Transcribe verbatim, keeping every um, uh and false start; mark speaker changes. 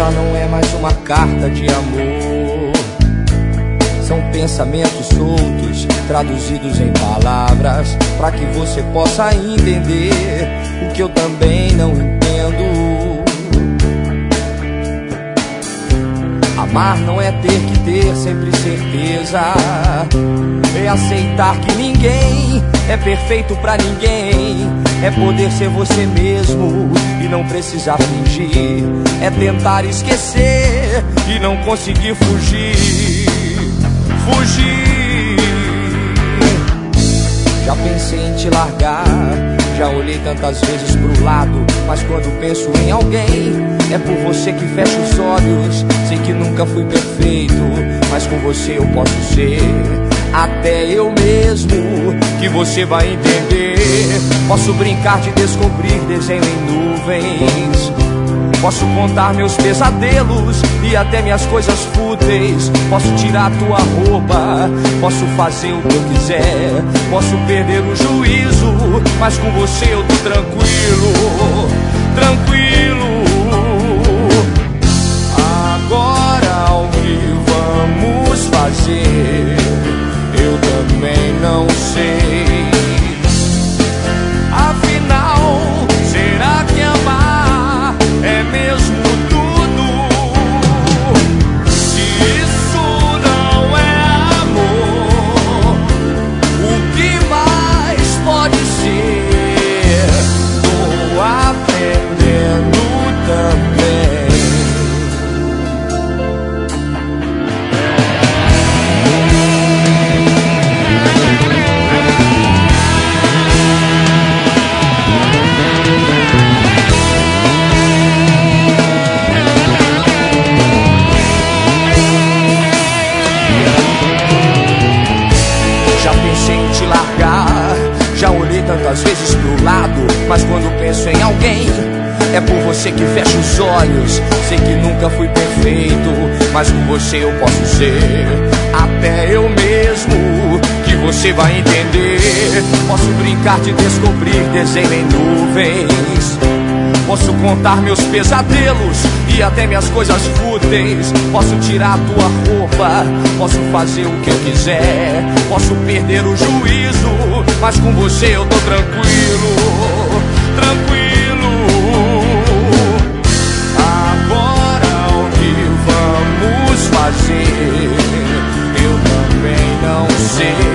Speaker 1: já não é mais uma carta de amor. São pensamentos soltos, traduzidos em palavras, pra que você possa entender o que eu também não entendo. Amar não é ter que ter sempre certeza, é aceitar que ninguém é perfeito pra ninguém, é poder ser você mesmo e não precisar fingir, é tentar esquecer e não conseguir fugir. Fugir. Já pensei em te largar, já olhei tantas vezes pro lado, mas quando penso em alguém, é por você que fecho os olhos. Sei que nunca fui perfeito, mas com você eu posso ser até eu mesmo, que você vai entender. Posso brincar de descobrir desenho em nuvens, posso contar meus pesadelos e até minhas coisas fúteis. Posso tirar tua roupa, posso fazer o que eu quiser, posso perder o juízo, mas com você eu tô tranquilo, tranquilo. Agora o que vamos fazer? Eu também não sei. Afinal, será que amar é mesmo tudo? Se isso não é amor, o que mais pode ser? Tô aprendendo também. Já olhei tantas vezes pro lado, mas quando penso em alguém, é por você que fecho os olhos. Sei que nunca fui perfeito, mas com você eu posso ser até eu mesmo, que você vai entender. Posso brincar de descobrir desenho em nuvens, posso contar meus pesadelos e até minhas coisas fúteis. Posso tirar tua roupa, posso fazer o que eu quiser, posso perder o juízo, mas com você eu tô tranquilo, tranquilo. Agora o que vamos fazer? Eu também não sei.